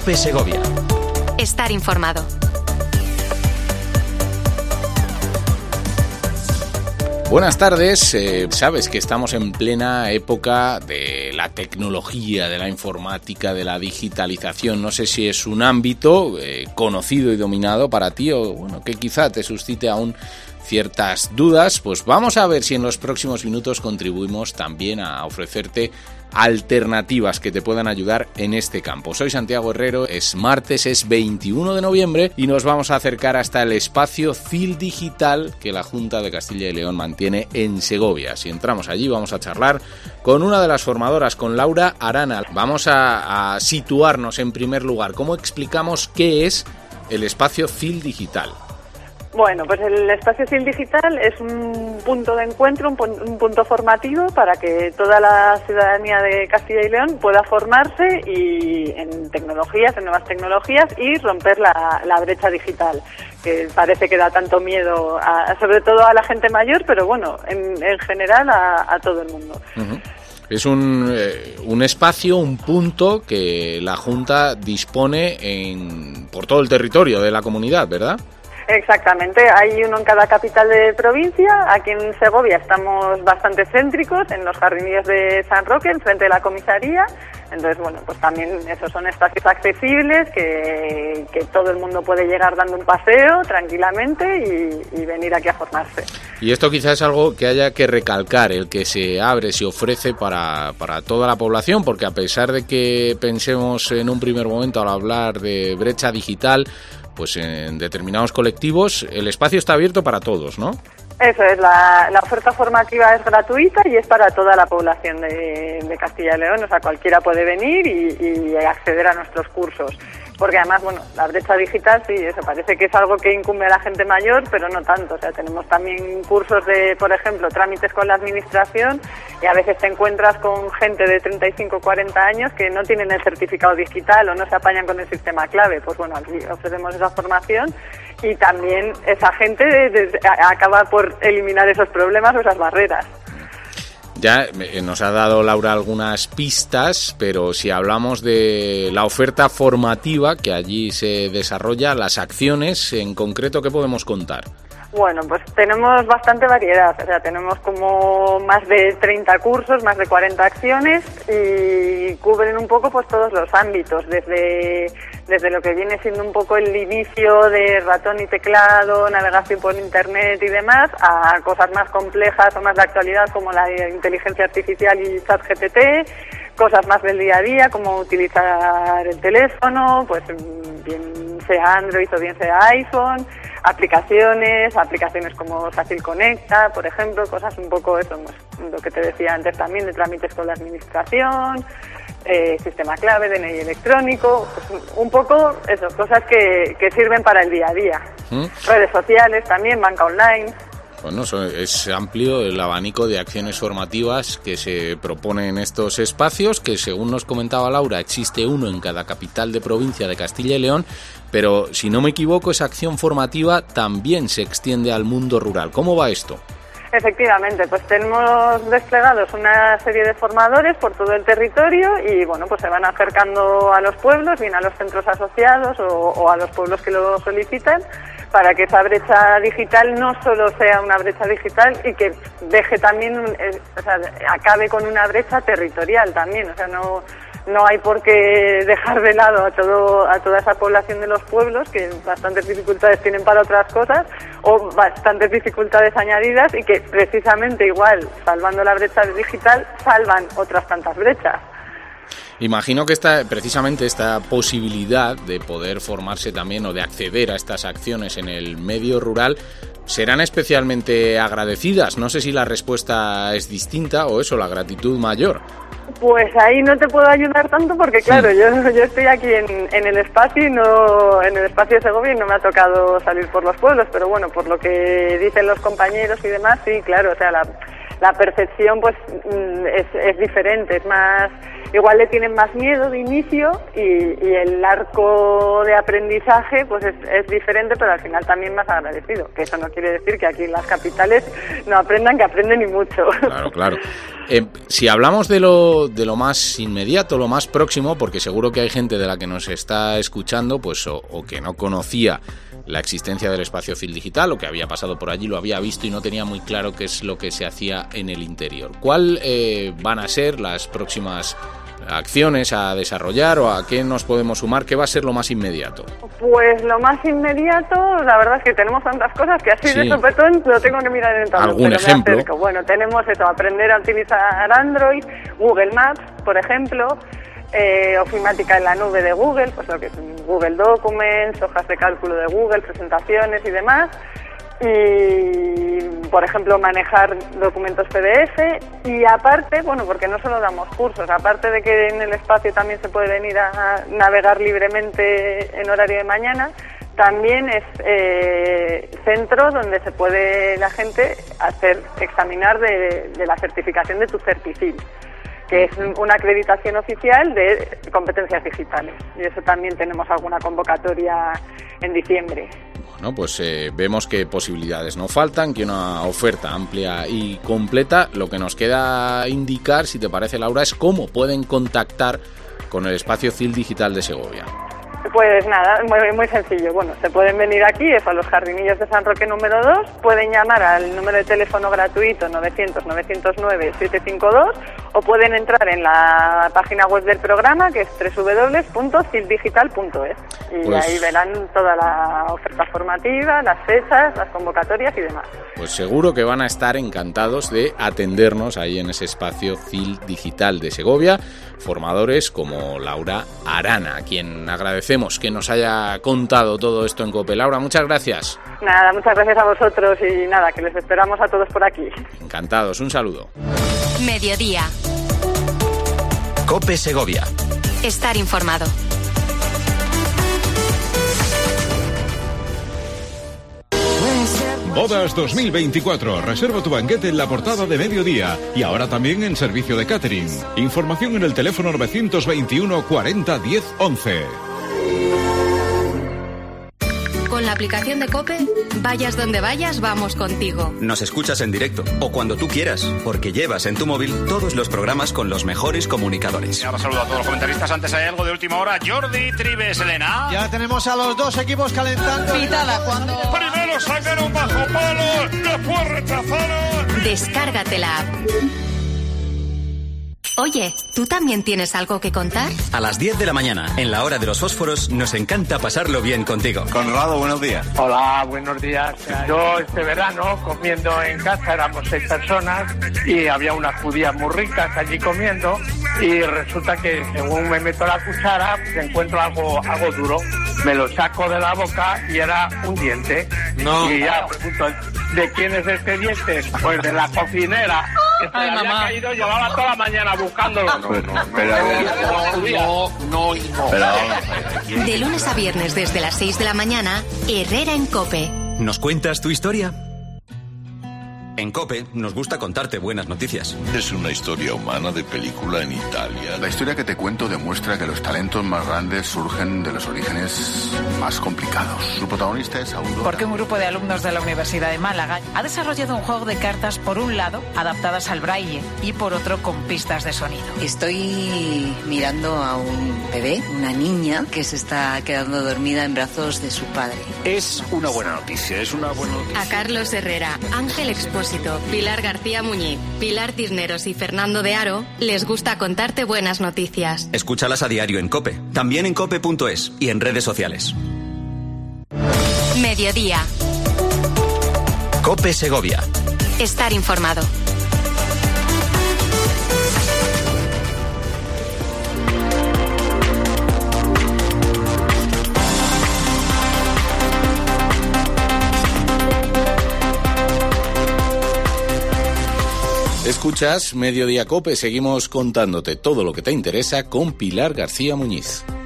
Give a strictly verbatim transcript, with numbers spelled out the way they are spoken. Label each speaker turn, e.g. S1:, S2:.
S1: COPE Segovia.
S2: Estar informado.
S3: Buenas tardes, eh, sabes que estamos en plena época de la tecnología, de la informática, de la digitalización. No sé si es un ámbito eh, conocido y dominado para ti o bueno, que quizá te suscite aún ciertas dudas. Pues vamos a ver si en los próximos minutos contribuimos también a ofrecerte alternativas que te puedan ayudar en este campo. Soy Santiago Herrero, es martes, es veintiuno de noviembre y nos vamos a acercar hasta el espacio C I L Digital que la Junta de Castilla y León mantiene en Segovia. Si entramos allí vamos a charlar con una de las formadoras, con Laura Arana. Vamos a, a situarnos en primer lugar. ¿Cómo explicamos qué es el espacio C I L Digital?
S4: Bueno, pues el espacio C I L Digital es un punto de encuentro, un, pun- un punto formativo para que toda la ciudadanía de Castilla y León pueda formarse y en tecnologías, en nuevas tecnologías y romper la, la brecha digital, que parece que da tanto miedo, a, sobre todo a la gente mayor, pero bueno, en, en general a, a todo el mundo.
S3: Uh-huh. Es un, eh, un espacio, un punto que la Junta dispone en, por todo el territorio de la comunidad, ¿verdad?
S4: Exactamente, hay uno en cada capital de provincia. Aquí en Segovia estamos bastante céntricos, en los jardinillos de San Roque, enfrente de la comisaría. Entonces, bueno, pues también esos son espacios accesibles que, que todo el mundo puede llegar dando un paseo tranquilamente y, y venir aquí a formarse.
S3: Y esto quizás es algo que haya que recalcar, el que se abre, se ofrece para, para toda la población, porque a pesar de que pensemos en un primer momento al hablar de brecha digital, pues en determinados colectivos el espacio está abierto para todos, ¿no?
S4: Eso es, la, la oferta formativa es gratuita y es para toda la población de, de Castilla y León, o sea, cualquiera puede venir y, y acceder a nuestros cursos. Porque además, bueno, la brecha digital sí, eso parece que es algo que incumbe a la gente mayor, pero no tanto. O sea, tenemos también cursos de, por ejemplo, trámites con la administración y a veces te encuentras con gente de treinta y cinco, cuarenta años que no tienen el certificado digital o no se apañan con el sistema clave. Pues bueno, aquí ofrecemos esa formación y también esa gente de, de, acaba por eliminar esos problemas o esas barreras.
S3: Ya nos ha dado Laura algunas pistas, pero si hablamos de la oferta formativa que allí se desarrolla, las acciones en concreto, ¿qué podemos contar?
S4: Bueno, pues tenemos bastante variedad, o sea, tenemos como más de treinta cursos, más de cuarenta acciones y cubren un poco pues todos los ámbitos, desde, desde lo que viene siendo un poco el inicio de ratón y teclado, navegación por internet y demás, a cosas más complejas o más de actualidad como la inteligencia artificial y ChatGPT, cosas más del día a día como utilizar el teléfono, pues bien sea Android o bien sea iPhone, aplicaciones, aplicaciones como Fácil Conecta, por ejemplo, cosas un poco eso, lo que te decía antes también, de trámites con la administración, eh, sistema clave, D N I electrónico, pues un poco eso, cosas que, que sirven para el día a día. ¿Mm? Redes sociales también, banca online.
S3: Bueno, es amplio el abanico de acciones formativas que se proponen en estos espacios, que según nos comentaba Laura, existe uno en cada capital de provincia de Castilla y León, pero si no me equivoco, esa acción formativa también se extiende al mundo rural. ¿Cómo va esto?
S4: Efectivamente, pues tenemos desplegados una serie de formadores por todo el territorio y bueno, pues se van acercando a los pueblos, bien a los centros asociados o, o a los pueblos que lo solicitan, para que esa brecha digital no solo sea una brecha digital y que deje también, eh, o sea, acabe con una brecha territorial también, o sea, no no hay por qué dejar de lado a todo a toda esa población de los pueblos que bastantes dificultades tienen para otras cosas o bastantes dificultades añadidas y que precisamente igual, salvando la brecha digital, salvan otras tantas brechas.
S3: Imagino que esta, precisamente esta posibilidad de poder formarse también o de acceder a estas acciones en el medio rural serán especialmente agradecidas. No sé si la respuesta es distinta o eso, la gratitud mayor.
S4: Pues ahí no te puedo ayudar tanto porque claro, sí. yo yo estoy aquí en, en el espacio y no en el espacio de Segovia y no me ha tocado salir por los pueblos, pero bueno, por lo que dicen los compañeros y demás, sí, claro, o sea, la, la percepción pues es, es diferente, es más igual le tienen más miedo de inicio y, y el arco de aprendizaje pues es, es diferente, pero al final también más agradecido, que eso no quiere decir que aquí en las capitales no aprendan, que aprenden y mucho.
S3: Claro, claro. Eh, si hablamos de lo, de lo más inmediato, lo más próximo, porque seguro que hay gente de la que nos está escuchando pues o, o que no conocía la existencia del espacio F I L Digital, o que había pasado por allí, lo había visto y no tenía muy claro qué es lo que se hacía en el interior. ¿Cuál eh, van a ser las próximas acciones a desarrollar o a qué nos podemos sumar? ¿Qué va a ser lo más inmediato?
S4: Pues lo más inmediato, la verdad es que tenemos tantas cosas que así
S3: Sí.
S4: de sopetón lo tengo que mirar en el tablón.
S3: ¿Algún
S4: pero me
S3: ejemplo?
S4: acerco. Bueno, tenemos eso, aprender a utilizar Android, Google Maps, por ejemplo, eh, ofimática en la nube de Google, pues lo que es Google Documents, hojas de cálculo de Google, presentaciones y demás. Y, por ejemplo, manejar documentos P D F y aparte, bueno, porque no solo damos cursos, aparte de que en el espacio también se puede venir a navegar libremente en horario de mañana, también es eh, centro donde se puede la gente hacer examinar de, de la certificación de tu Certifil, que es una acreditación oficial de competencias digitales. Y eso también tenemos alguna convocatoria en diciembre.
S3: Bueno, pues eh, vemos que posibilidades no faltan, que una oferta amplia y completa. Lo que nos queda indicar, si te parece, Laura, es cómo pueden contactar con el espacio F I L Digital de Segovia.
S4: Pues nada, muy, muy sencillo. Bueno, se pueden venir aquí, eso, a los Jardinillos de San Roque número dos, pueden llamar al número de teléfono gratuito novecientos, novecientos nueve, setecientos cincuenta y dos o pueden entrar en la página web del programa, que es doble u doble u doble u punto fildigital punto es, y
S3: Pues...
S4: ahí verán toda la oferta formativa, las fechas, las convocatorias y demás.
S3: Pues seguro que van a estar encantados de atendernos ahí en ese espacio F I L Digital de Segovia, formadores como Laura Arana, a quien agradecemos que nos haya contado todo esto en COPE. Laura, muchas gracias.
S4: Nada, muchas gracias a vosotros y nada, que les esperamos a todos por aquí.
S3: Encantados, un saludo.
S2: Mediodía.
S1: COPE Segovia.
S2: Estar informado.
S5: Bodas dos mil veinticuatro. Reserva tu banquete en la portada de Mediodía y ahora también en servicio de catering. Información en el teléfono novecientos veintiuno cuarenta diez once.
S2: Con la aplicación de COPE, vayas donde vayas, vamos contigo.
S1: Nos escuchas en directo o cuando tú quieras, porque llevas en tu móvil todos los programas con los mejores comunicadores.
S6: Y ahora saludo a todos los comentaristas. Antes hay algo de última hora. Jordi Trives, Elena.
S7: Ya tenemos a los dos equipos calentando.
S2: Pitada cuando...
S6: Primero sacaron bajo palo, después rechazaron.
S2: Descárgate la app. Oye, ¿tú también tienes algo que contar?
S1: A las diez de la mañana, en la hora de los fósforos, nos encanta pasarlo bien contigo.
S6: Conrado, buenos días.
S8: Hola, buenos días. Yo este verano comiendo en casa, éramos seis personas y había unas judías muy ricas allí comiendo y resulta que según me meto la cuchara pues encuentro algo, algo duro. Me lo saco de la boca y era un diente.
S7: No.
S8: Y ya pregunto, ¿de quién es este diente? Pues de la cocinera. Que se
S7: Ay,
S8: le había
S7: mamá.
S8: caído, llevaba toda la mañana buscándolo.
S6: No, no, pero, no, no, no. Pero,
S2: De lunes a viernes desde las seis de la mañana, Herrera en COPE.
S1: ¿Nos cuentas tu historia? En COPE nos gusta contarte buenas noticias.
S9: Es una historia humana de película en Italia.
S10: La historia que te cuento demuestra que los talentos más grandes surgen de los orígenes más complicados. Su protagonista es Aurora.
S11: Porque un grupo de alumnos de la Universidad de Málaga ha desarrollado un juego de cartas, por un lado, adaptadas al braille y por otro, con pistas de sonido.
S12: Estoy mirando a un bebé, una niña, que se está quedando dormida en brazos de su padre.
S6: es una buena noticia, es una buena noticia.
S2: A Carlos Herrera, Ángel Expósito, Pilar García Muñiz, Pilar Cisneros y Fernando de Aro les gusta contarte buenas noticias.
S1: Escúchalas a diario en COPE, también en cope punto es y en redes sociales.
S2: Mediodía.
S1: COPE Segovia.
S2: Estar informado.
S3: Escuchas Mediodía COPE, seguimos contándote todo lo que te interesa con Pilar García Muñiz.